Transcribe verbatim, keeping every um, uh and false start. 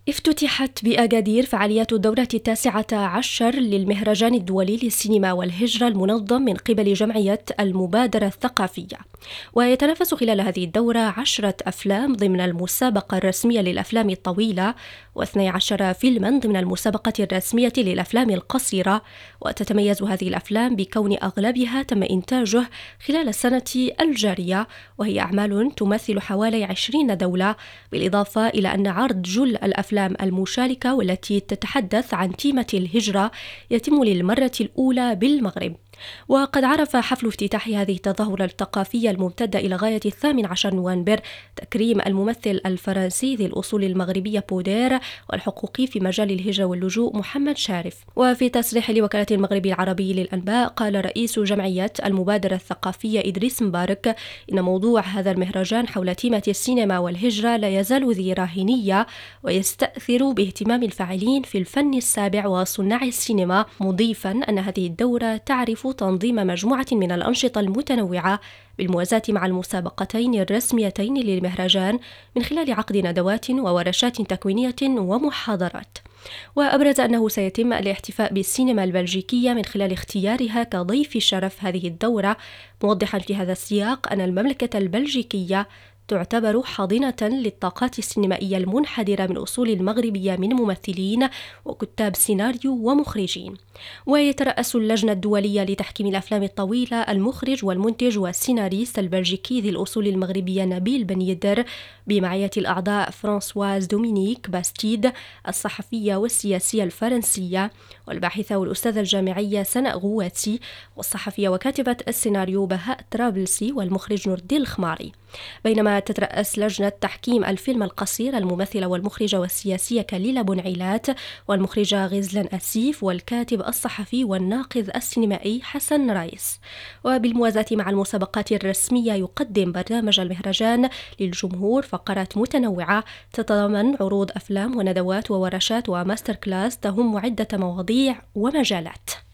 افتتحت بأكادير فعاليات الدورة التاسعة عشر للمهرجان الدولي للسينما والهجرة المنظم من قبل جمعية المبادرة الثقافية، ويتنافس خلال هذه الدورة عشرة أفلام ضمن المسابقة الرسمية للأفلام الطويلة واثني عشر فيلما ضمن المسابقة الرسمية للأفلام القصيرة. وتتميز هذه الأفلام بكون أغلبها تم إنتاجه خلال السنة الجارية، وهي أعمال تمثل حوالي عشرين دولة، بالإضافة إلى أن عرض جل الأفلام المشاركة والتي تتحدث عن تيمة الهجرة يتم للمرة الأولى بالمغرب. وقد عرف حفل افتتاح هذه التظاهرة الثقافية الممتدة إلى غاية الثامن عشر نوفمبر تكريم الممثل الفرنسي ذي الأصول المغربية بودير والحقوقي في مجال الهجرة واللجوء محمد شارف. وفي تصريح لوكالة المغرب العربي للأنباء قال رئيس جمعية المبادرة الثقافية إدريس مبارك إن موضوع هذا المهرجان حول تيمة السينما والهجرة لا يزال ذي راهنية ويستأثر باهتمام الفاعلين في الفن السابع وصناع السينما، مضيفا أن هذه الدورة تعرف تنظيم مجموعة من الأنشطة المتنوعة بالموازاة مع المسابقتين الرسميتين للمهرجان من خلال عقد ندوات وورشات تكوينية ومحاضرات. وأبرز أنه سيتم الاحتفاء بالسينما البلجيكية من خلال اختيارها كضيف شرف هذه الدورة، موضحا في هذا السياق أن المملكة البلجيكية تعتبر حاضنة للطاقات السينمائية المنحدرة من أصول المغربية من ممثلين وكتاب سيناريو ومخرجين. ويترأس اللجنة الدولية لتحكيم الأفلام الطويلة المخرج والمنتج والسيناريست البلجيكي ذي الأصول المغربية نبيل بن يدر بمعية الأعضاء فرانسواز دومينيك باستيد الصحفية والسياسية الفرنسية والباحثة والأستاذة الجامعية سناء غواتي والصحفية وكاتبة السيناريو بهاء طرابلسي والمخرج نوردين الخماري. بينما تترأس لجنة تحكيم الفيلم القصير الممثلة والمخرجة والسياسية كليلة بنعيلات والمخرجة غزلان أسيف والكاتب الصحفي والناقد السينمائي حسن رايس. وبالموازاة مع المسابقات الرسمية يقدم برنامج المهرجان للجمهور فقرات متنوعة تتضمن عروض أفلام وندوات وورشات وماستر كلاس تهم عدة مواضيع ومجالات.